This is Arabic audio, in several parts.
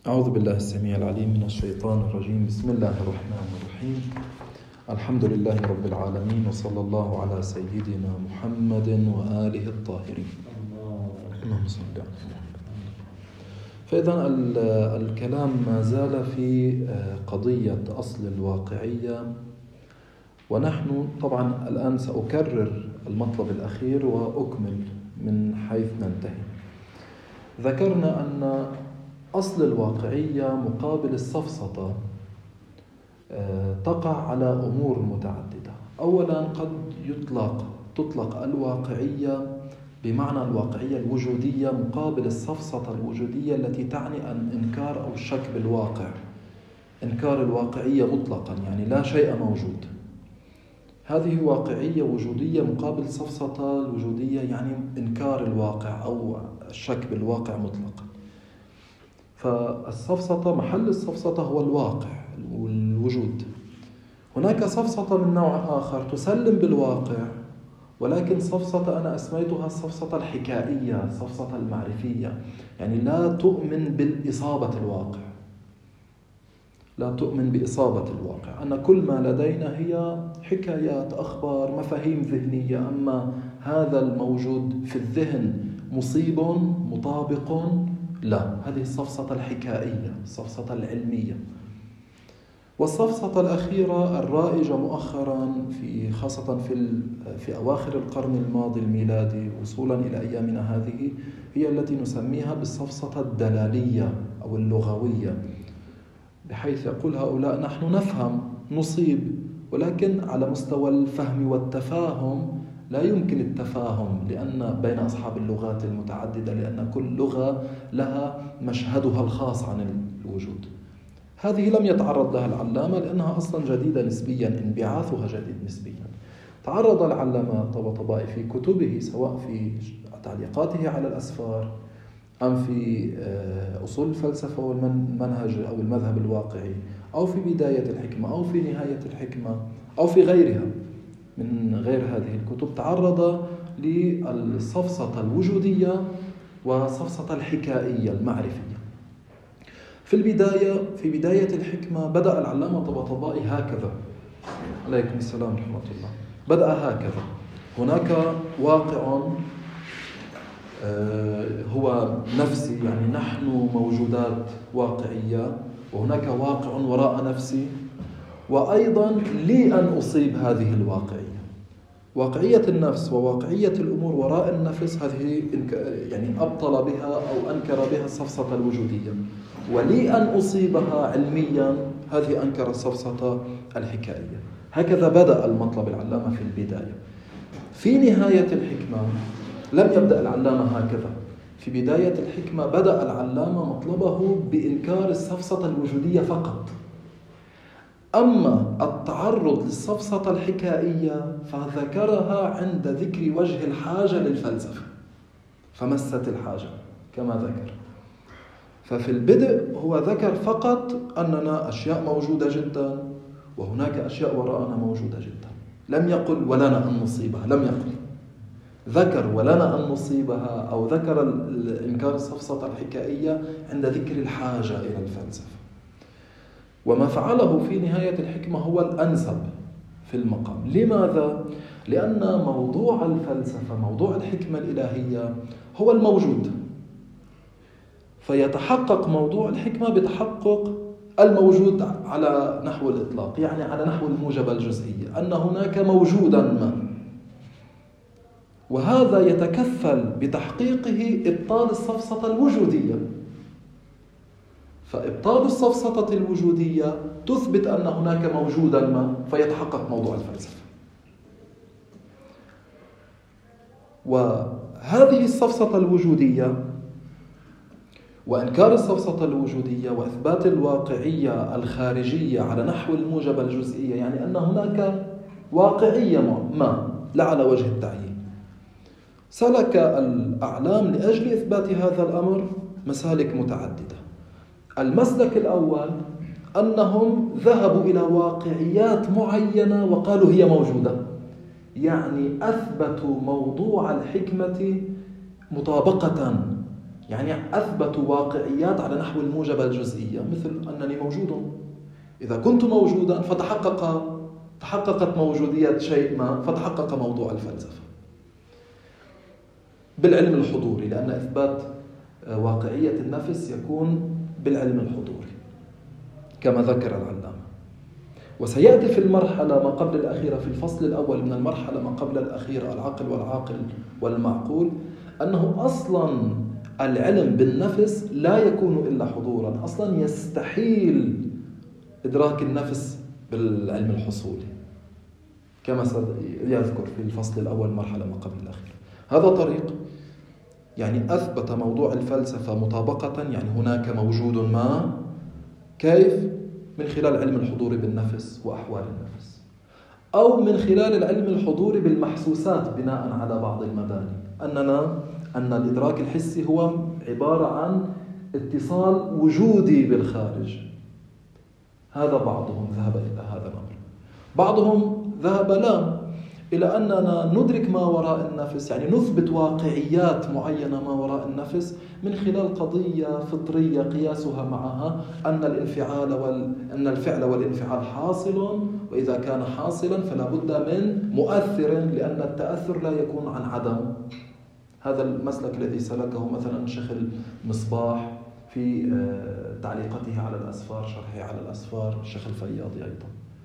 أعوذ بالله السميع العليم من الشيطان الرجيم. بسم الله الرحمن الرحيم. الحمد لله رب العالمين، وصلى الله على سيدنا محمد وآله الطاهرين. اللهم صل على محمد. فإذا الكلام ما زال في قضية أصل الواقعية، ونحن طبعا الآن سأكرر المطلب الأخير وأكمل من حيث ننتهي. ذكرنا أن أصل الواقعية مقابل السفسطة تقع على أمور متعددة. أولا قد تطلق الواقعية بمعنى الواقعية الوجودية مقابل السفسطة الوجودية التي تعني الإنكار أو الشك بالواقع، إنكار الواقعية مطلقا، يعني لا شيء موجود. هذه واقعية وجودية مقابل السفسطة الوجودية، يعني إنكار الواقع أو الشك بالواقع مطلقا. فالسفسطة، محل السفسطة هو الواقع والوجود. هناك سفسطة من نوع آخر تسلم بالواقع، ولكن سفسطة أنا أسميتها السفسطة الحكائية، السفسطة المعرفية، يعني لا تؤمن بالإصابة الواقع، لا تؤمن بإصابة الواقع، أن كل ما لدينا هي حكايات، أخبار، مفاهيم ذهنية، أما هذا الموجود في الذهن مصيب مطابق، لا. هذه السفسطة الحكائية، السفسطة العلمية. والسفسطة الأخيرة الرائجة مؤخرا خاصة في أواخر القرن الماضي الميلادي وصولا إلى أيامنا هذه، هي التي نسميها بالسفسطة الدلالية أو اللغوية، بحيث يقول هؤلاء نحن نفهم، نصيب، ولكن على مستوى الفهم والتفاهم لا يمكن التفاهم لأن بين أصحاب اللغات المتعددة، لأن كل لغة لها مشهدها الخاص عن الوجود. هذه لم يتعرض لها العلامة لأنها أصلا جديدة نسبيا، انبعاثها جديد نسبيا. تعرض العلامة طباطبائي في كتبه، سواء في تعليقاته على الأسفار أم في أصول الفلسفة والمنهج أو المذهب الواقعي، أو في بداية الحكمة، أو في نهاية الحكمة، أو في غيرها من غير هذه الكتب، تعرض للسفسطة الوجودية وسفسطة الحكائية المعرفية. في بداية الحكمة بدأ العلامة طباطبائي هكذا، عليكم السلام ورحمة الله، بدأ هكذا: هناك واقع هو نفسي، يعني نحن موجودات واقعية، وهناك واقع وراء نفسي، وأيضا لي أن أصيب هذه الواقعية. واقعية النفس وواقعية الأمور وراء النفس، هذه يعني أبطل بها أو أنكر بها السفسطة الوجودية، ولي أن أصيبها علميا، هذه أنكر السفسطة الحكائية. هكذا بدأ المطلب العلامة في البداية. في نهاية الحكمة لم يبدأ العلامة هكذا. في بداية الحكمة بدأ العلامة مطلبه بإنكار السفسطة الوجودية فقط. أما التعرض للسفسطة الحكائية فذكرها عند ذكر وجه الحاجة للفلسفة، فمست الحاجة كما ذكر. ففي البدء هو ذكر فقط أننا أشياء موجودة جدا، وهناك أشياء وراءنا موجودة جدا. لم يقل ولنا أن نصيبها، لم يقل. ذكر ولنا أن نصيبها، أو ذكر إنكار السفسطة الحكائية عند ذكر الحاجة إلى الفلسفة. وما فعله في نهاية الحكمة هو الأنسب في المقام. لماذا؟ لأن موضوع الفلسفة، موضوع الحكمة الإلهية هو الموجود، فيتحقق موضوع الحكمة بتحقق الموجود على نحو الإطلاق، يعني على نحو الموجبة الجزئية، أن هناك موجودا ما، وهذا يتكفل بتحقيقه إبطال السفسطة الوجودية. فإبطال السفسطة الوجودية تثبت أن هناك موجودا ما، فيتحقق موضوع الفلسفة. وهذه السفسطة الوجودية وإنكار السفسطة الوجودية وإثبات الواقعية الخارجية على نحو الموجبة الجزئية، يعني أن هناك واقعية ما لا على وجه التعيين. سلك الأعلام لأجل إثبات هذا الأمر مسالك متعددة. المسلك الأول أنهم ذهبوا إلى واقعيات معينة وقالوا هي موجودة، يعني أثبتوا موضوع الحكمة مطابقة يعني أثبتوا واقعيات على نحو الموجبة الجزئية، مثل أنني موجود. إذا كنت موجودا تحققت موجودية شيء ما، فتحقق موضوع الفلسفة بالعلم الحضوري، لأن إثبات واقعية النفس يكون بالعلم الحضوري كما ذكر العلامة. وسيأتي في المرحلة ما قبل الأخيرة، في الفصل الأول من المرحلة ما قبل الأخيرة، العقل والعاقل والمعقول، أنه أصلا العلم بالنفس لا يكون إلا حضورا. أصلا يستحيل إدراك النفس بالعلم الحصولي كما يذكر في الفصل الأول مرحلة ما قبل الأخيرة. هذا طريق، يعني أثبت موضوع الفلسفة مطابقة، يعني هناك موجود ما. كيف؟ من خلال علم الحضور بالنفس وأحوال النفس، أو من خلال العلم الحضور بالمحسوسات بناء على بعض المباني، أن الإدراك الحسي هو عبارة عن اتصال وجودي بالخارج. هذا بعضهم ذهب إلى هذا الأمر. بعضهم ذهب إلى أننا ندرك ما وراء النفس، يعني نثبت واقعيات معينة ما وراء النفس من خلال قضية فطرية قياسها معها أن الفعل والانفعال حاصل، وإذا كان حاصلا فلا بد من مؤثر، لأن التأثر لا يكون عن عدم. هذا المسلك الذي سلكه مثلا شيخ المصباح في تعليقته على الأسفار، شرحه على الأسفار، الشيخ الفياضي أيضا.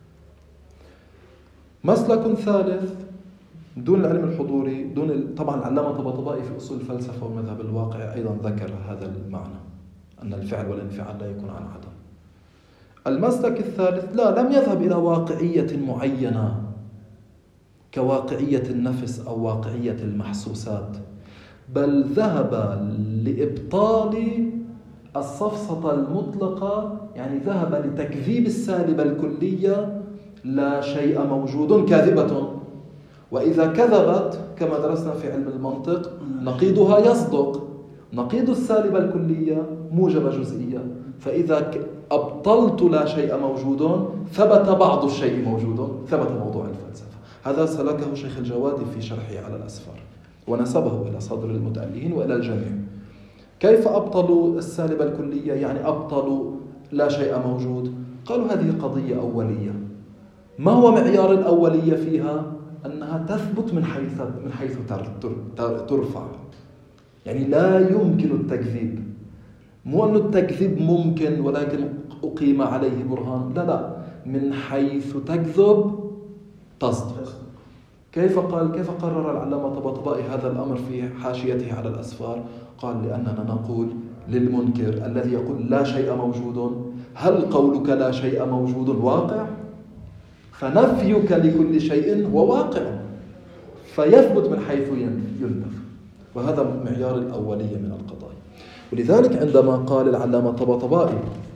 مسلك ثالث دون العلم الحضوري، طبعا العلامة طباطبائي في أصول الفلسفة ومذهب الواقع أيضا ذكر هذا المعنى، أن الفعل والانفعال لا يكون عن عدم. المسلك الثالث لم يذهب إلى واقعية معينة كواقعية النفس أو واقعية المحسوسات، بل ذهب لإبطال السفسطة المطلقة، يعني ذهب لتكذيب السالبة الكلية، لا شيء موجود كاذبة، وإذا كذبت كما درسنا في علم المنطق نقيضها يصدق. نقيض السالبة الكلية موجبة جزئية، فإذا أبطلت لا شيء موجود ثبت بعض الشيء موجود، ثبت موضوع الفلسفة. هذا سلكه شيخ الجوادي في شرحه على الأسفار، ونسبه إلى صدر المتألهين وإلى الجميع. كيف أبطلوا السالبة الكلية؟ يعني أبطلوا لا شيء موجود. قالوا هذه قضية أولية. ما هو معيار الأولية فيها؟ أنها تثبت من حيث ترفع، يعني لا يمكن التكذيب. مو أن التكذيب ممكن ولكن أقيم عليه برهان، لا، من حيث تكذب تصدق. كيف قرر العلامة طباطبائي هذا الأمر في حاشيته على الأسفار؟ قال لأننا نقول للمنكر الذي يقول لا شيء موجود: هل قولك لا شيء موجود واقع؟ فنفيك لكل شيء هو واقع، فيثبت من حيث ينفي. وهذا معيار الأولية من القضايا. ولذلك عندما قال العلامة الطباطبائي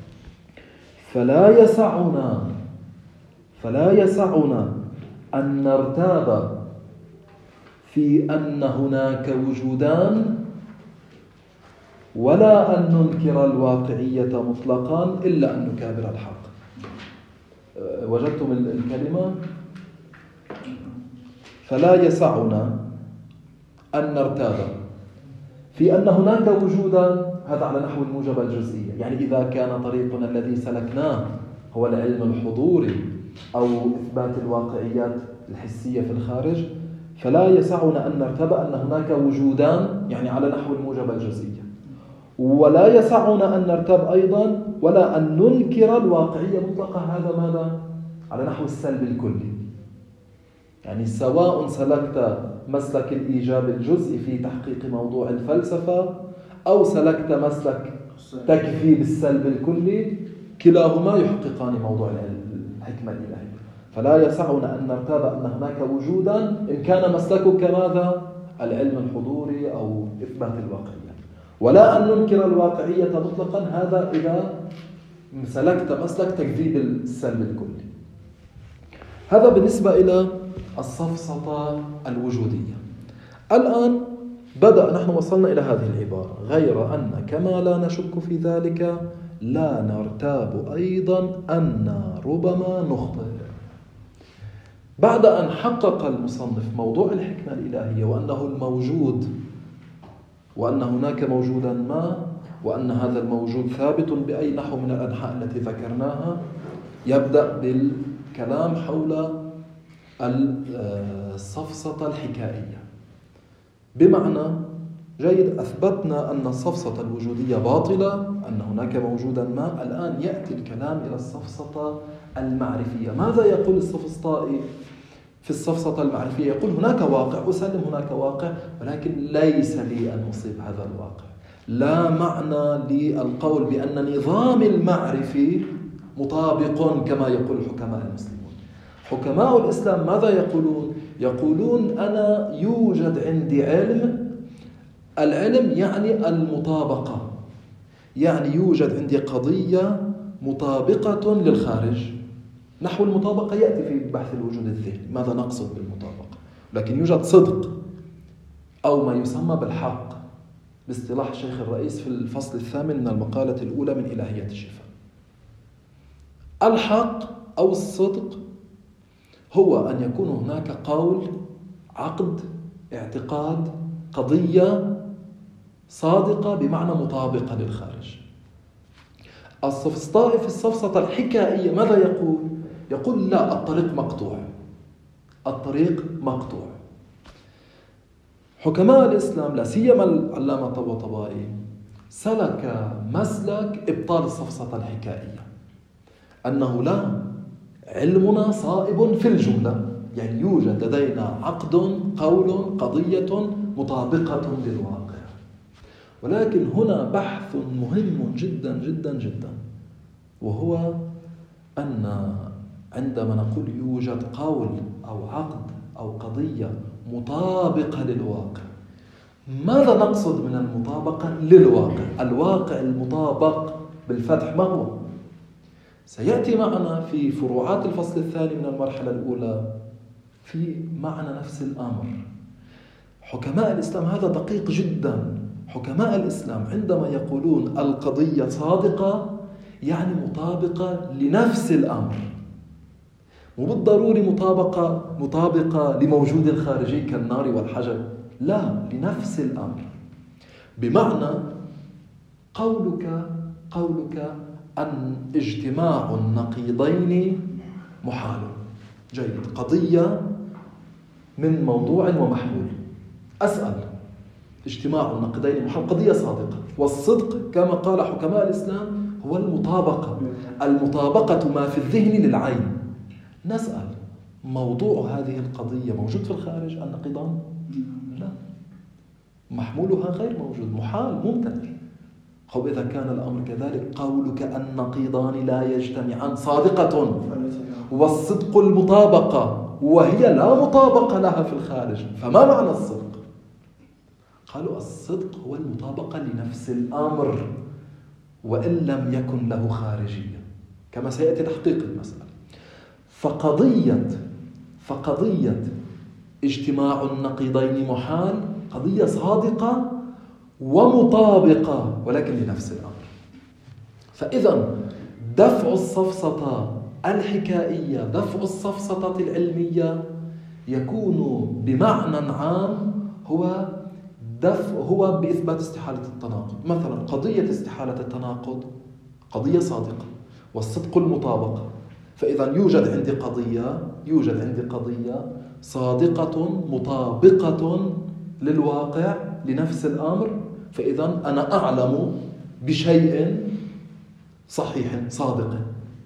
فلا يسعنا أن نرتاب في أن هناك وجودان، ولا أن ننكر الواقعية مطلقا، إلا أن نكابر الحق. وجدتم الكلمة؟ فلا يسعنا أن نرتاب في أن هناك وجودا، هذا على نحو الموجبة الجزئية، يعني إذا كان طريقنا الذي سلكناه هو العلم الحضوري أو إثبات الواقعيات الحسية في الخارج، فلا يسعنا أن نرتاب أن هناك وجودان، يعني على نحو الموجبة الجزئية. ولا يسعنا أن نرتاب أيضا ولا أن ننكر الواقعية مطلقة. هذا ماذا؟ على نحو السلب الكلي، يعني سواء سلكت مسلك الإيجاب الجزئي في تحقيق موضوع الفلسفة أو سلكت مسلك تكذيب السلب الكلي، كلاهما يحققان موضوع الحكمة الإلهية. فلا يسعنا أن نرتاب أن هناك وجودا إن كان مسلكك ماذا؟ العلم الحضوري أو إثبات الواقعية، ولا أن ننكر الواقعية مطلقا، هذا إذا سلكت مسلك تكذيب السلب الكلي. هذا بالنسبة إلى السفسطة الوجودية. الآن نحن وصلنا إلى هذه العبارة: غير أن كما لا نشك في ذلك لا نرتاب أيضا أن ربما نخطئ. بعد أن حقق المصنف موضوع الحكمة الإلهية وأنه الموجود وأن هناك موجودا ما، وأن هذا الموجود ثابت بأي نحو من الأنحاء التي ذكرناها، يبدأ بالكلام حول السفسطة الحكائية. بمعنى جيد، أثبتنا أن السفسطة الوجودية باطلة، أن هناك موجودا ما. الآن يأتي الكلام إلى السفسطة المعرفية. ماذا يقول السفسطائي في السفسطة المعرفية؟ يقول هناك واقع، أسلم هناك واقع، ولكن ليس لي أن أصيب هذا الواقع. لا معنى للقول بأن نظام المعرفي مطابق كما يقول حكماء المسلمون. حكماء الإسلام ماذا يقولون؟ يقولون أنا يوجد عندي علم. العلم يعني المطابقة، يعني يوجد عندي قضية مطابقة للخارج. نحو المطابقة يأتي في بحث الوجود الذهني، ماذا نقصد بالمطابقة؟ لكن يوجد صدق أو ما يسمى بالحق باصطلاح الشيخ الرئيس في الفصل 8 من المقالة الأولى من إلهية الشفاء. الحق أو الصدق هو أن يكون هناك قول، عقد، اعتقاد، قضية صادقة بمعنى مطابقة للخارج. السفسطائي في السفسطة الحكائية ماذا يقول؟ يقول لا، الطريق مقطوع، الطريق مقطوع. حكماء الإسلام لا سيما العلامة طباطبائي سلك مسلك إبطال السفسطة الحكائية، أنه لا، علمنا صائب في الجملة، يعني يوجد لدينا عقد، قول، قضية مطابقة للواقع. ولكن هنا بحث مهم جدا جدا جدا، وهو أن عندما نقول يوجد قول أو عقد أو قضية مطابقة للواقع، ماذا نقصد من المطابقة للواقع؟ الواقع المطابق بالفتح ما هو؟ سيأتي معنا في فروعات الفصل الثاني من المرحلة الأولى في معنى نفس الأمر. حكماء الإسلام هذا دقيق جدا. حكماء الإسلام عندما يقولون القضية صادقة يعني مطابقة لنفس الأمر، مو بالضروري مطابقة لموجود خارجي كالنار والحجر، لا، لنفس الأمر. بمعنى قولك أن اجتماع النقيضين محال. جيد، قضية من موضوع ومحمول. أسأل، اجتماع النقيضين محال، قضية صادقة. والصدق كما قال حكماء الإسلام هو المطابقة ما في الذهن للعين. نسأل، موضوع هذه القضية موجود في الخارج النقيضان؟ لا، محمولها غير موجود، محال، ممتنع. أو إذا كان الأمر كذلك، قولك النقيضان لا يجتمعان صادقة، والصدق المطابقة، وهي لا مطابقة لها في الخارج. فما معنى الصدق؟ قالوا الصدق هو المطابقة لنفس الأمر وإن لم يكن له خارجية، كما سيأتي تحقيق المسألة. فقضية اجتماع النقيضين محال، قضية صادقة ومطابقة ولكن لنفس الأمر. فإذا دفع السفسطة الحكائية، دفع السفسطة العلمية يكون بمعنى عام هو بإثبات استحالة التناقض. مثلا قضية استحالة التناقض قضية صادقة، والصدق المطابقة. فإذا يوجد عندي قضية صادقة مطابقة للواقع لنفس الأمر، فإذا أنا أعلم بشيء صحيح صادق.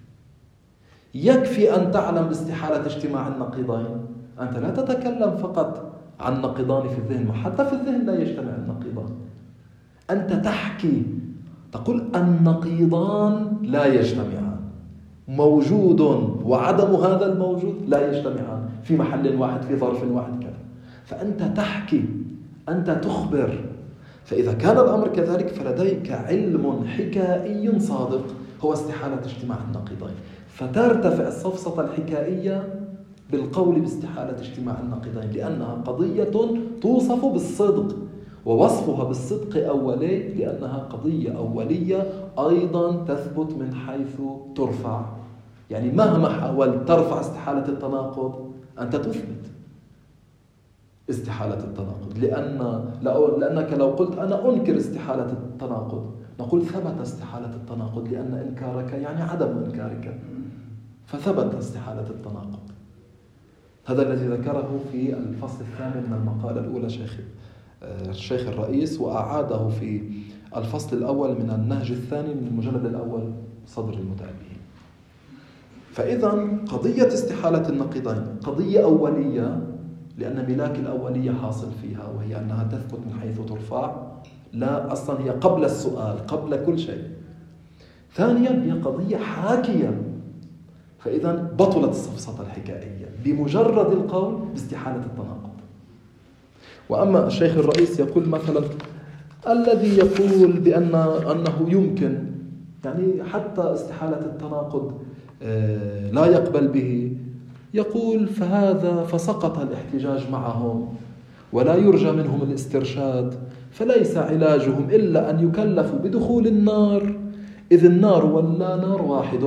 يكفي أن تعلم باستحالة اجتماع النقيضين. أنت لا تتكلم فقط عن نقيضان في الذهن، حتى في الذهن لا يجتمع النقيضان. أنت تحكي، تقول النقيضان لا يجتمعان، موجود وعدم هذا الموجود لا يجتمعان في محل واحد، في ظرف واحد كذا. فأنت تحكي، أنت تخبر. فإذا كان الأمر كذلك فلديك علم حكائي صادق هو استحالة اجتماع النقيضين. فترتفع السفسطة الحكائية بالقول باستحالة اجتماع النقيضين، لأنها قضية توصف بالصدق، ووصفها بالصدق أولي لأنها قضية أولية أيضا تثبت من حيث ترفع. يعني مهما حاولت ترفع استحالة التناقض أنت تثبت. استحالة التناقض، لأنك لو قلت أنا أنكر استحالة التناقض نقول ثبت استحالة التناقض، لأن إنكارك يعني عدم إنكارك، فثبت استحالة التناقض. هذا الذي ذكره في الفصل الثامن من المقالة الأولى الشيخ الرئيس، وأعاده في الفصل الأول من النهج الثاني من المجلد الأول صدر المتأبين. فإذا قضية استحالة النقيضين قضية أولية، لأن ملاك الأولية حاصل فيها، وهي أنها تثبت من حيث ترفع، لا أصلا هي قبل السؤال قبل كل شيء. ثانيا هي قضية حاكية، فإذا بطلت السفسطة الحكائية بمجرد القول باستحالة التناقض. وأما الشيخ الرئيس يقول مثلا الذي يقول أنه يمكن يعني حتى استحالة التناقض لا يقبل به، يقول فسقط الاحتجاج معهم ولا يرجى منهم الاسترشاد، فليس علاجهم إلا أن يكلفوا بدخول النار، إذ النار واللا نار واحد،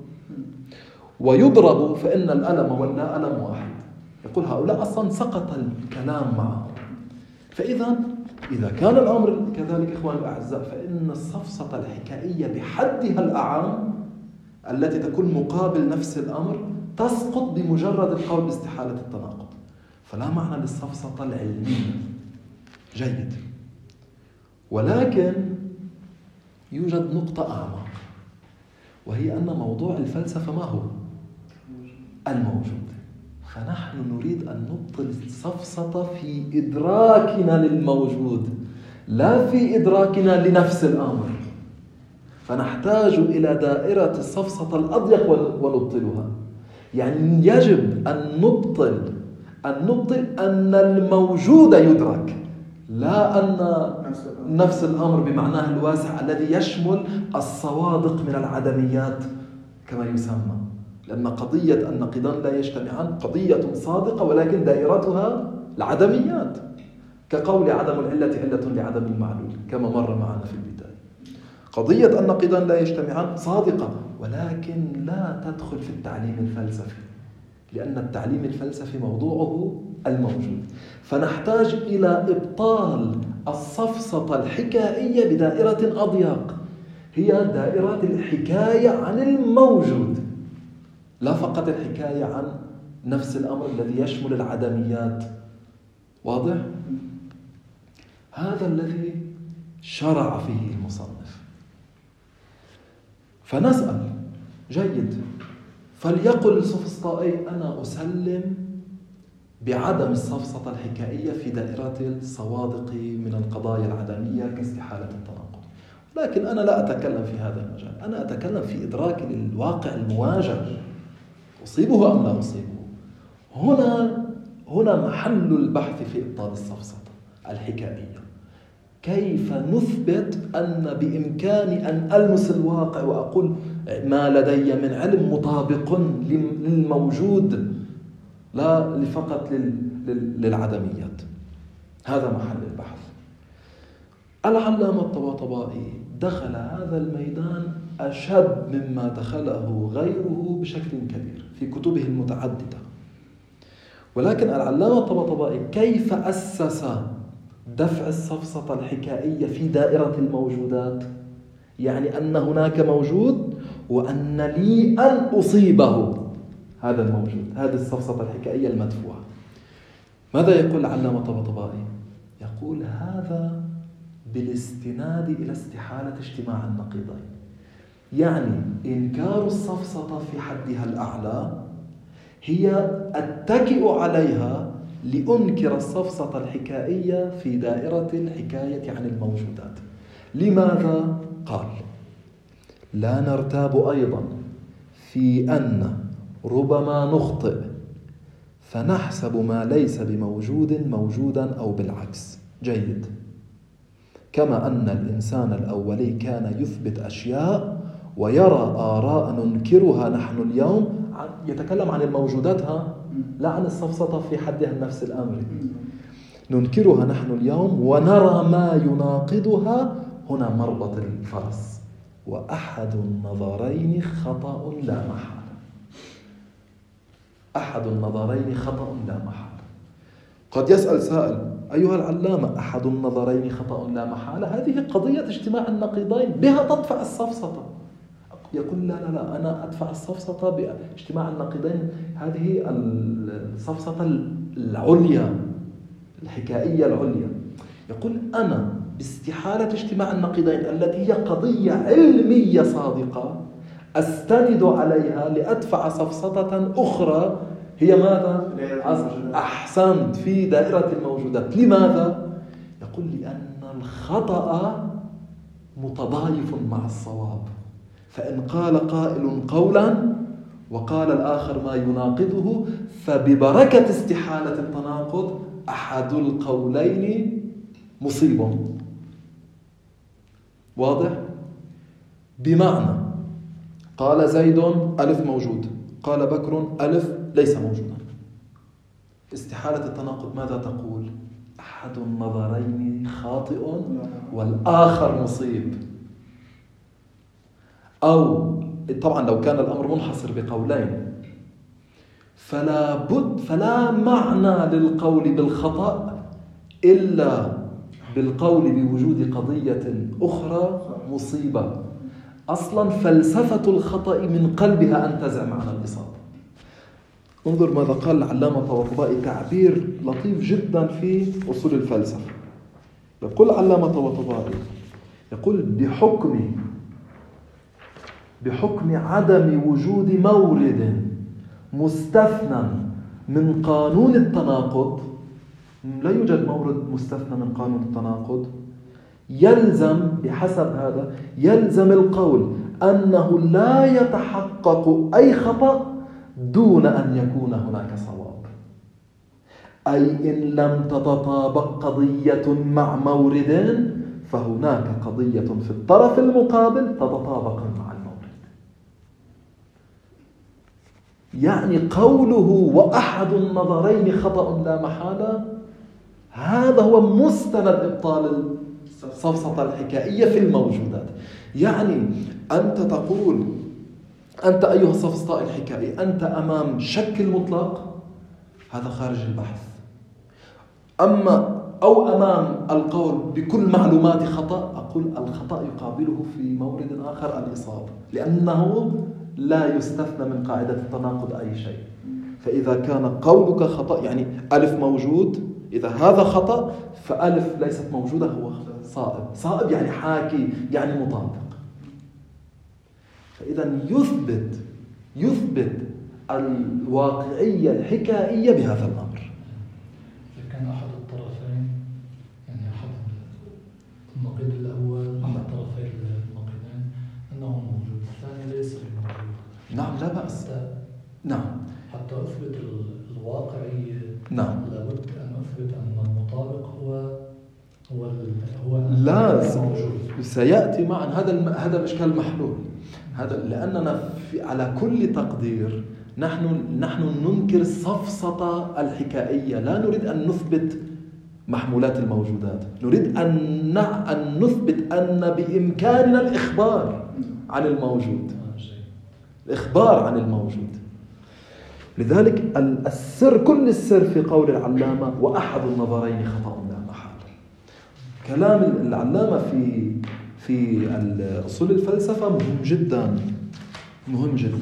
ويضربوا فإن الألم واللا ألم واحد. يقول هؤلاء أصلا سقط الكلام معهم. فإذا كان الأمر كذلك إخواني الأعزاء، فإن السفسطة الحكائية بحدها الأعام التي تكون مقابل نفس الأمر تسقط بمجرد القول باستحالة التناقض، فلا معنى للسفسطة العلمية. جيد. ولكن يوجد نقطة أعمق، وهي أن موضوع الفلسفة ما هو؟ الموجود. فنحن نريد أن نبطل السفسطة في إدراكنا للموجود، لا في إدراكنا لنفس الأمر. فنحتاج إلى دائرة السفسطة الأضيق ونبطلها. يعني يجب أن نبطل أن الموجود يدرك، لا أن نفس الأمر بمعناه الواسع الذي يشمل الصوادق من العدميات كما يسمى، لأن قضية النقيضان لا يجتمعان قضية صادقة ولكن دائرتها العدميات، كقول عدم العلة علة لعدم المعلول كما مر معنا في البداية. قضية النقيضان لا يجتمعان صادقة، ولكن لا تدخل في التعليم الفلسفي، لأن التعليم الفلسفي موضوعه الموجود. فنحتاج إلى إبطال السفسطة الحكائية بدائرة أضيق، هي دائرة الحكاية عن الموجود، لا فقط الحكاية عن نفس الأمر الذي يشمل العدميات. واضح؟ هذا الذي شرع فيه المصنف. فنسأل جيد، فليقل السفسطائي أنا أسلم بعدم السفسطة الحكائية في دائرة الصوادق من القضايا العدمية كاستحالة التناقض، لكن أنا لا أتكلم في هذا المجال، أنا أتكلم في إدراك الواقع المواجه، أصيبه أم لا أصيبه. هنا محل البحث في إبطال السفسطة الحكائية. كيف نثبت أن بإمكاني أن ألمس الواقع وأقول ما لدي من علم مطابق للموجود، لا فقط للعدميات. هذا محل البحث. العلامة الطباطبائي دخل هذا الميدان أشد مما دخله غيره بشكل كبير في كتبه المتعددة. ولكن العلامة الطباطبائي كيف أسس دفع السفسطة الحكائية في دائرة الموجودات؟ يعني أن هناك موجود وأن لي أن أصيبه هذا الموجود، هذه السفسطة الحكائية المدفوعة. ماذا يقول العلامة الطباطبائي؟ يقول هذا بالاستناد إلى استحالة اجتماع النقيضين، يعني إنكار السفسطة في حدها الأعلى هي أتكئ عليها لأنكر السفسطة الحكائية في دائرة الحكاية عن الموجودات. لماذا؟ قال لا نرتاب أيضا في أن ربما نخطئ فنحسب ما ليس بموجود موجودا أو بالعكس. جيد. كما أن الإنسان الأولي كان يثبت أشياء ويرى آراء ننكرها نحن اليوم، يتكلم عن الموجودات لا عن السفسطة في حدها نفس الأمر، ننكرها نحن اليوم ونرى ما يناقضها. هنا مربط الفرس، وأحد النظرين خطأ لا محالة. أحد النظرين خطأ لا محالة. قد يسأل سائل: أيها العلامة، أحد النظرين خطأ لا محالة؟ هذه قضية اجتماع النقيضين بها تدفع السفسطة. يقول: لا، أنا أدفع السفسطة باجتماع النقيضين، هذه السفسطة العليا، الحكائية العليا. يقول: أنا باستحالة اجتماع النقيضين التي هي قضية علمية صادقة أستند عليها لأدفع سفسطة أخرى هي ماذا؟ أحسنت، في دائرة الموجودات. لماذا؟ يقول: لأن الخطأ متضايف مع الصواب، فإن قال قائل قولا وقال الآخر ما يناقضه، فببركة استحالة التناقض أحد القولين مصيب. واضح؟ بمعنى قال زيد ألف موجود، قال بكر ألف ليس موجودا، استحالة التناقض ماذا تقول؟ أحد النظرين خاطئ والآخر مصيب. أو طبعا لو كان الأمر منحصر بقولين فلا معنى للقول بالخطأ إلا بالقول بوجود قضية أخرى مصيبة. أصلا فلسفة الخطأ من قلبها أن تزع معنى الإصابة. انظر ماذا قال العلامة طباطبائي، تعبير لطيف جدا في أصول الفلسفة. يقول العلامة طباطبائي، يقول: بحكم عدم وجود مورد مستثنى من قانون التناقض، لا يوجد مورد مستثنى من قانون التناقض، يلزم بحسب هذا القول أنه لا يتحقق أي خطأ دون أن يكون هناك صواب. أي إن لم تتطابق قضية مع مورد فهناك قضية في الطرف المقابل تتطابق مع المورد. يعني قوله وأحد النظرين خطأ لا محالة، هذا هو مستند إبطال السفسطة الحكائية في الموجودات. يعني أنت تقول، أنت أيها السفسطائي الحكائي، أنت أمام شك المطلق، هذا خارج البحث. أو أمام القول بكل معلومات خطأ، أقول الخطأ يقابله في مورد آخر الإصابة، لأنه لا يستثنى من قاعدة التناقض أي شيء. فإذا كان قولك خطأ، يعني ألف موجود، إذا هذا خطأ فألف ليست موجودة، هو صائب يعني حاكي، يعني مطابق. فإذا يثبت الواقعية الحكائية بهذا الأمر. إذا كان أحد الطرفين، يعني أحد النقيض الأول، أحد طرفي النقيضين أنه موجود، الثاني ليس موجود، نعم لا بأس. نعم، حتى أثبت الواقعية، نعم، لابد أن أثبت أن المطابق هو لا سيأتي معا هذا الإشكال محلول. هذا لأننا على كل تقدير نحن ننكر السفسطة الحكائية، لا نريد أن نثبت محمولات الموجودات، نريد أن نثبت أن بإمكاننا الإخبار عن الموجود، الإخبار عن الموجود. لذلك كل السر في قول العلامة وأحد النظرين خطأ لا محالة. كلام العلامة في أصول الفلسفة مهم جدا، مهم جدا.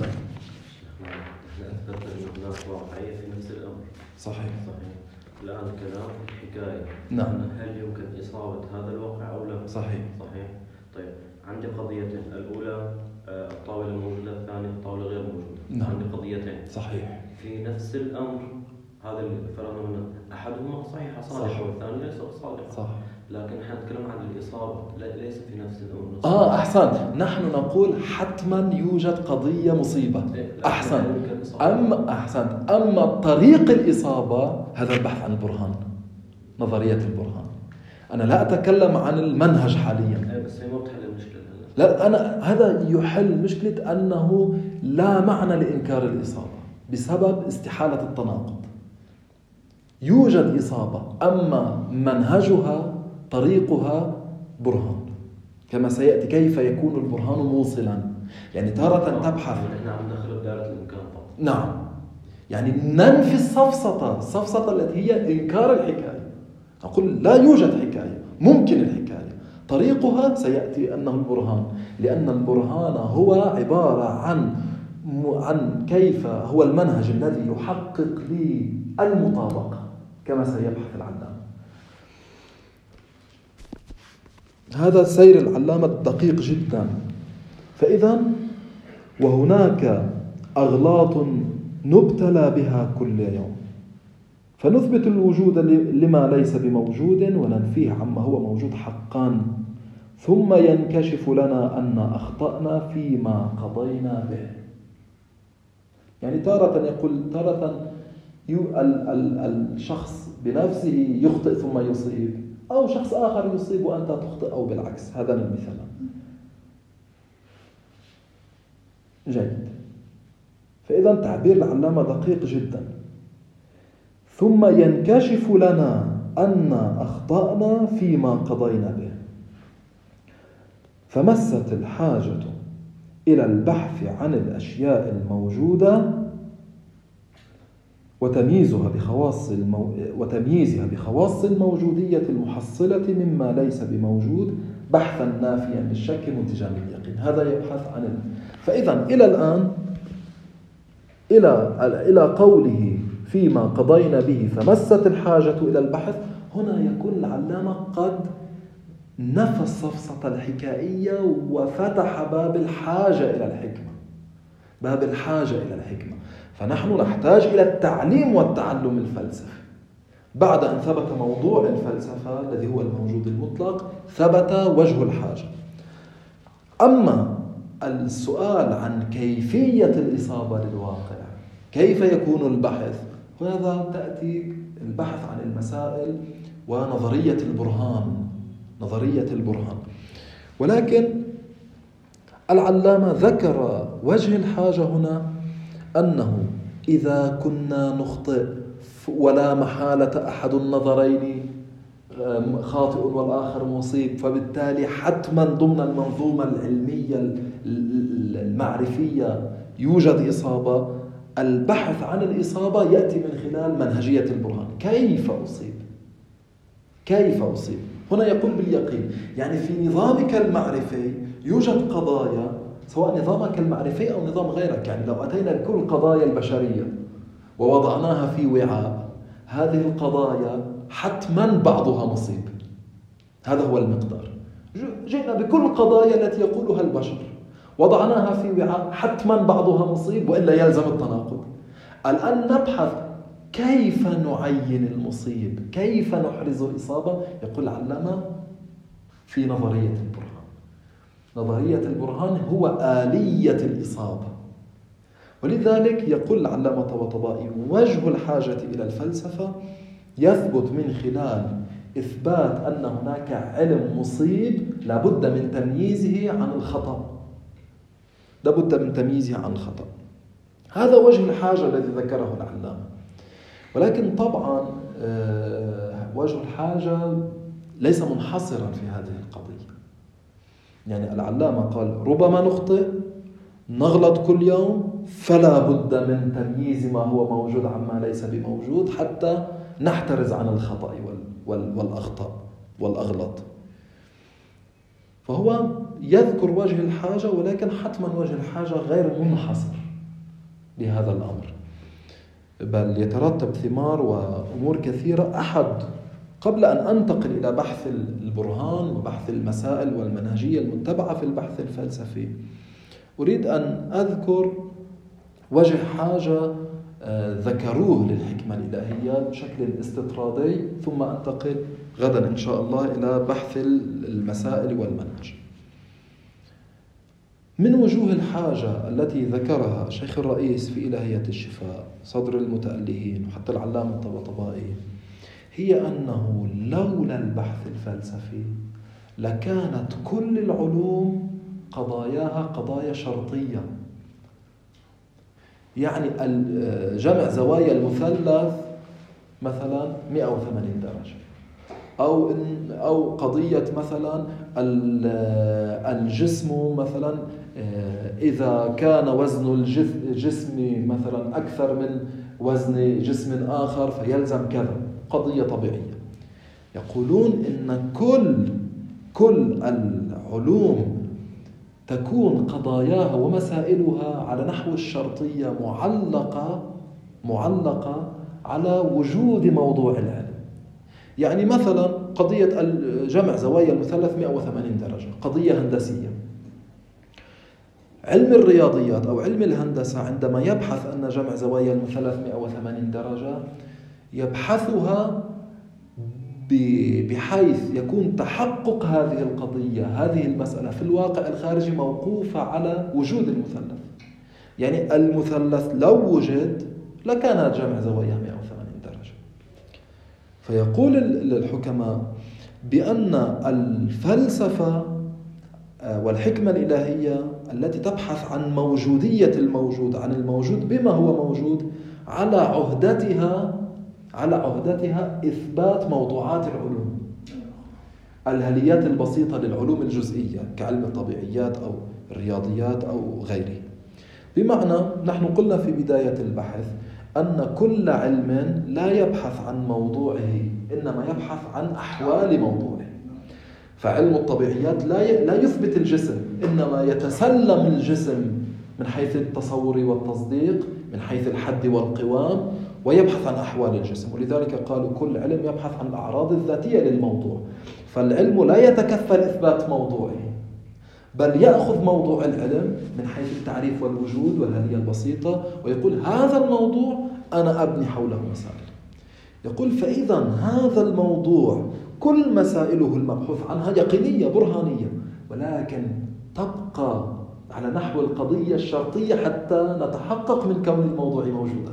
أثبتنا أن هناك واقعية في نفس الأمر. صحيح. الآن كلام الحكاية، نعم، هل يمكن إصابة هذا الواقع أو لا؟ صحيح. طيب، عندي قضيتين، الأولى الطاولة موجودة، الثانية الطاولة غير موجودة. نعم. عندي قضيتين صحيح في نفس الأمر، هذا اللي فرضنا منه أحدهما صحيح صادق والثاني ليس صادق. صح. لكن نحن نتكلم عن الإصابة، ليس في نفس الأمر. أحسن، نحن نقول حتما يوجد قضية مصيبة. أحسن. أما طريق الإصابة هذا البحث عن البرهان، نظرية البرهان. أنا لا أتكلم عن المنهج حاليا. بس هي ما بتحل المشكلة. لا، هذا يحل مشكلة أنه لا معنى لإنكار الإصابة بسبب استحالة التناقض. يوجد إصابة، أما منهجها طريقها برهان، كما سيأتي كيف يكون البرهان موصلا. يعني تارة تبحث، نحن عم ندخل بدائرة الإمكان. نعم، يعني ننفي السفسطة التي هي إنكار الحكاية. نقول لا يوجد حكاية، ممكن الحكاية، طريقها سيأتي أنه البرهان، لأن البرهان هو عبارة عن كيف هو المنهج الذي يحقق لي المطابقة كما سيبحث العلامة. هذا سير العلامة الدقيق جدا. فإذا وهناك أغلاط نبتلى بها كل يوم، فنثبت الوجود لما ليس بموجود وننفيه عما هو موجود حقا، ثم ينكشف لنا أن أخطأنا فيما قضينا به. يعني تارة يقول، تارة الشخص بنفسه يخطئ ثم يصيب، أو شخص آخر يصيب وأنت تخطئ، أو بالعكس. هذا المثال جيد. فإذا تعبير العلامة دقيق جدا. ثم ينكشف لنا أن أخطأنا فيما قضينا به، فمست الحاجة إلى البحث عن الأشياء الموجودة وتمييزها بخواص الموجودية المحصلة مما ليس بموجود، بحثا نافيا للشك منتجا لليقين. هذا يبحث عن فإذا إلى الآن إلى قوله فيما قضينا به فمست الحاجة إلى البحث، هنا يكون العلامة قد نفى السفسطة الحكائية وفتح باب الحاجة إلى الحكمة. فنحن نحتاج إلى التعليم والتعلم الفلسفي. بعد أن ثبت موضوع الفلسفة الذي هو الموجود المطلق، ثبت وجه الحاجة. أما السؤال عن كيفية الإصابة للواقع، كيف يكون البحث، وهذا تأتي البحث عن المسائل ونظرية البرهان. ولكن العلامة ذكر وجه الحاجة هنا، أنه إذا كنا نخطئ ولا محالة أحد النظرين خاطئ والآخر مصيب، فبالتالي حتما ضمن المنظومة العلمية المعرفية يوجد إصابة. البحث عن الإصابة يأتي من خلال منهجية البرهان. كيف أصيب؟ هنا يقول باليقين. يعني في نظامك المعرفي يوجد قضايا، سواء نظامك المعرفي أو نظام غيرك. يعني لو أتينا بكل القضايا البشرية ووضعناها في وعاء، هذه القضايا حتما بعضها مصيب. هذا هو المقدار. جئنا بكل القضايا التي يقولها البشر، وضعناها في وعاء، حتما بعضها مصيب وإلا يلزم التناقض. الآن نبحث كيف نعين المصيب، كيف نحرز الإصابة. يقول العلامة في نظرية البرهان هو آلية الإصابة. ولذلك يقول العلامة طباطبائي: وجه الحاجة إلى الفلسفة يثبت من خلال إثبات أن هناك علم مصيب لابد من تمييزه عن الخطأ. هذا وجه الحاجة الذي ذكره العلامة. ولكن طبعا وجه الحاجة ليس منحصرا في هذه القضية. يعني العلامة قال: ربما نخطئ، نغلط كل يوم، فلا بد من تمييز ما هو موجود عما ليس بموجود حتى نحترز عن الخطأ والأخطاء والأغلاط. فهو يذكر وجه الحاجة، ولكن حتما وجه الحاجة غير منحصر لهذا الأمر، بل يترتب ثمار وأمور كثيرة. قبل أن أنتقل إلى بحث البرهان وبحث المسائل والمنهجية المتبعة في البحث الفلسفي، أريد أن أذكر وجه حاجة ذكروه للحكمة الإلهية بشكل استطرادي، ثم أنتقل غدا إن شاء الله إلى بحث المسائل والمنهج. من وجوه الحاجة التي ذكرها شيخ الرئيس في إلهية الشفاء، صدر المتألهين، وحتى العلامة الطباطبائي، هي أنه لولا البحث الفلسفي لكانت كل العلوم قضاياها قضايا شرطية. يعني جمع زوايا المثلث مثلا 180 درجة، أو قضية مثلا الجسم مثلا إذا كان وزن الجسم مثلا أكثر من وزن جسم آخر فيلزم كذا، قضية طبيعية. يقولون إن كل العلوم تكون قضاياها ومسائلها على نحو الشرطية معلقة على وجود موضوع العلم. يعني مثلا قضية جمع زوايا المثلث 180 درجة قضية هندسية. علم الرياضيات أو علم الهندسة عندما يبحث أن جمع زوايا المثلث 180 درجة يبحثها بحيث يكون تحقق هذه القضية، هذه المسألة في الواقع الخارجي موقوفة على وجود المثلث. يعني المثلث لو وجد لكانت جمع زوايا 180 درجة. فيقول الحكماء بأن الفلسفة والحكمة الإلهية التي تبحث عن موجودية الموجود، عن الموجود بما هو موجود، على عهدتها إثبات موضوعات العلوم، الهليات البسيطة للعلوم الجزئية كعلم الطبيعيات أو الرياضيات أو غيره. بمعنى نحن قلنا في بداية البحث أن كل علم لا يبحث عن موضوعه، إنما يبحث عن أحوال موضوعه. فعلم الطبيعيات لا يثبت الجسم، إنما يتسلم الجسم من حيث التصور والتصديق، من حيث الحد والقوام، ويبحث عن أحوال الجسم. ولذلك قالوا كل علم يبحث عن الأعراض الذاتية للموضوع. فالعلم لا يتكفل إثبات موضوعه، بل يأخذ موضوع العلم من حيث التعريف والوجود والهلية البسيطة ويقول هذا الموضوع أنا أبني حوله مسائل. يقول فإذا هذا الموضوع كل مسائله المبحوث عنها يقينية برهانية، ولكن تبقى على نحو القضية الشرطية حتى نتحقق من كون الموضوع موجودا.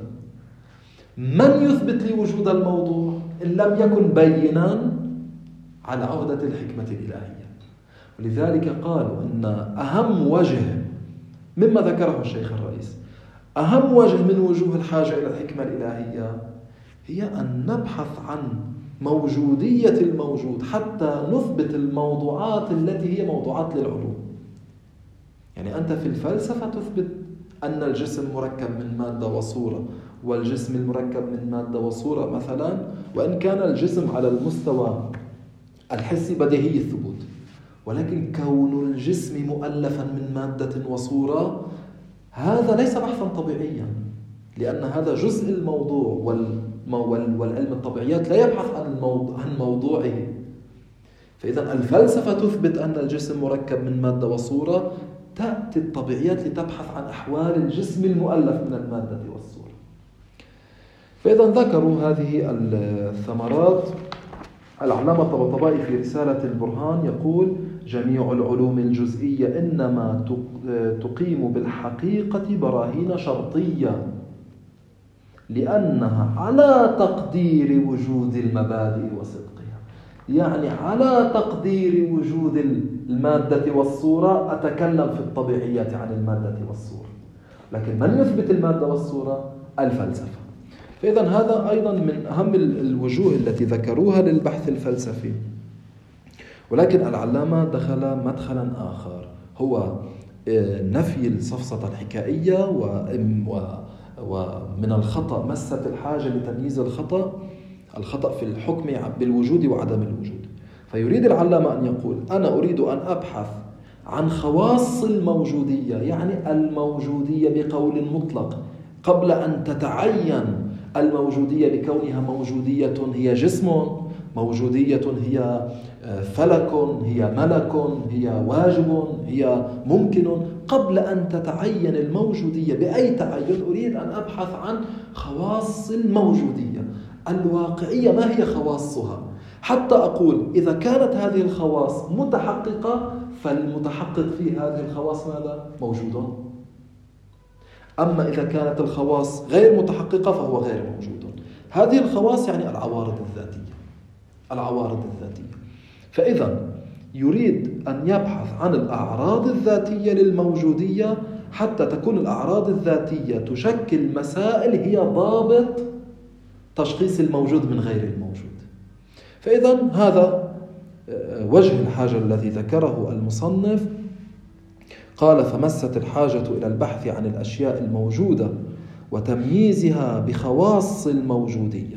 من يثبت لي وجود الموضوع إن لم يكن بينا على عهدة الحكمة الإلهية؟ ولذلك قالوا أن أهم وجه مما ذكره الشيخ الرئيس، أهم وجه من وجوه الحاجة إلى الحكمة الإلهية هي أن نبحث عن موجودية الموجود حتى نثبت الموضوعات التي هي موضوعات للعلوم. يعني أنت في الفلسفة تثبت أن الجسم مركب من مادة وصورة، والجسم المركب من مادة وصورة مثلا، وإن كان الجسم على المستوى الحسي بديهي الثبوت، ولكن كون الجسم مؤلفا من مادة وصورة هذا ليس بحثا طبيعيا، لأن هذا جزء الموضوع، والعلم الطبيعيات لا يبحث عن موضوعه. فإذا الفلسفة تثبت أن الجسم مركب من مادة وصورة، تأتي الطبيعيات لتبحث عن أحوال الجسم المؤلف من المادة والصورة. فإذا ذكروا هذه الثمرات. العلامة الطباطبائي في رسالة البرهان يقول جميع العلوم الجزئية إنما تقيم بالحقيقة براهين شرطية لأنها على تقدير وجود المبادئ وصدقها. يعني على تقدير وجود المادة والصورة أتكلم في الطبيعيات عن المادة والصورة، لكن من يثبت المادة والصورة؟ الفلسفة. فإذا هذا أيضا من أهم الوجوه التي ذكروها للبحث الفلسفي. ولكن العلامة دخل مدخلا آخر، هو نفي السفسطة الحكائية ومن الخطأ مسة الحاجة لتمييز الخطأ في الحكم بالوجود وعدم الوجود. فيريد العلامة أن يقول أنا أريد أن أبحث عن خواص الموجودية، يعني الموجودية بقول مطلق، قبل أن تتعين الموجودية بكونها موجودية هي جسم، موجودية هي فلك، هي ملك، هي واجب، هي ممكن. قبل أن تتعين الموجودية بأي تعين أريد أن أبحث عن خواص الموجودية الواقعية، ما هي خواصها، حتى أقول إذا كانت هذه الخواص متحققة فالمتحقق في هذه الخواص ماذا؟ موجود. أما إذا كانت الخواص غير متحققة فهو غير موجود. هذه الخواص يعني العوارض الذاتية. فإذا يريد أن يبحث عن الأعراض الذاتية للموجودية حتى تكون الأعراض الذاتية تشكل مسائل هي ضابط تشخيص الموجود من غير الموجود. فإذا هذا وجه الحاجة الذي ذكره المصنف. قال فمست الحاجة إلى البحث عن الأشياء الموجودة وتمييزها بخواص الموجودية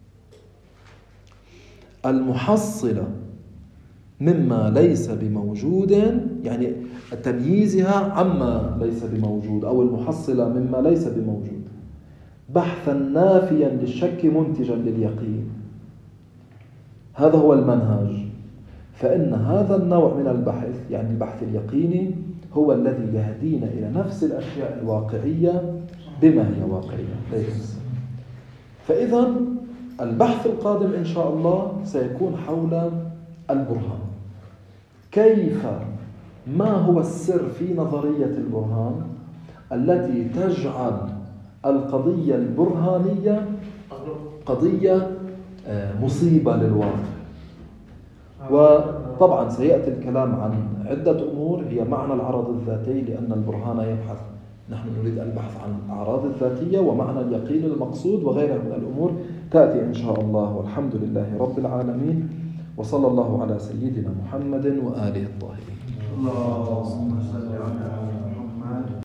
المحصلة مما ليس بموجود، يعني تمييزها عما ليس بموجود أو المحصلة مما ليس بموجود، بحثا نافيا للشك منتجا لليقين. هذا هو المنهج. فإن هذا النوع من البحث، يعني البحث اليقيني، هو الذي يهدينا إلى نفس الأشياء الواقعية بما هي واقعية. فإذا البحث القادم إن شاء الله سيكون حول البرهان. كيف، ما هو السر في نظرية البرهان التي تجعل القضية البرهانية قضية مصيبة للواقع؟ وطبعا سيأتي الكلام عن عدة أمور هي معنى العرض الذاتي، لأن البرهان يبحث، نحن نريد البحث عن الأعراض الذاتية ومعنى اليقين المقصود وغيرها من الأمور تأتي إن شاء الله. والحمد لله رب العالمين، وصلى الله على سيدنا محمد وآله الطاهرين. اللهم صل على محمد.